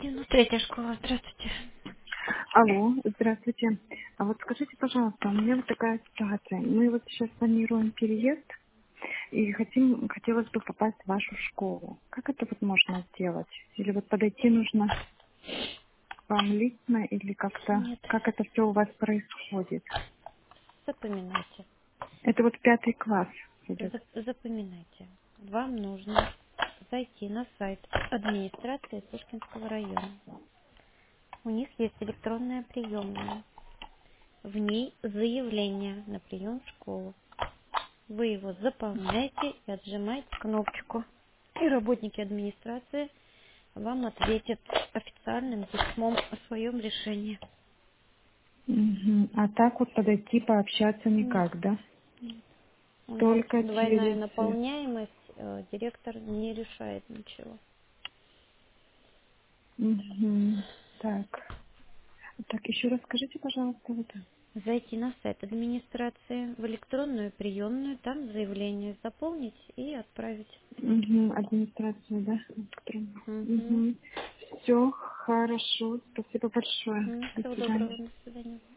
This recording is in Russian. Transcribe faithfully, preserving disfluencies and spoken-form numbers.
девяносто третья школа, здравствуйте. Алло, здравствуйте. А вот скажите, пожалуйста, у меня вот такая ситуация. Мы вот сейчас планируем переезд и хотим, хотелось бы попасть в вашу школу. Как это вот можно сделать? Или вот подойти нужно к вам лично, или как-то, Нет, как это все у вас происходит? запоминайте. Это вот пятый класс идет. Зап- запоминайте. Вам нужно зайти на сайт администрации Пушкинского района. У них есть электронная приемная. В ней заявление на прием в школу. Вы его заполняете и отжимаете кнопочку. И работники администрации вам ответят официальным письмом о своем решении. Мгм. А так вот подойти, пообщаться Нет, никак, да? нет. У нас Только двойная через... э, наполняемость, э, директор не решает ничего. мгм. Так. Так, еще раз скажите, пожалуйста, вот. Зайти на сайт администрации, в электронную приемную, там заявление заполнить и отправить. Мгм, администрация, да? Электронная. Угу. Мгм. Все хорошо. Спасибо большое. До Всего свидания. доброго, до свидания.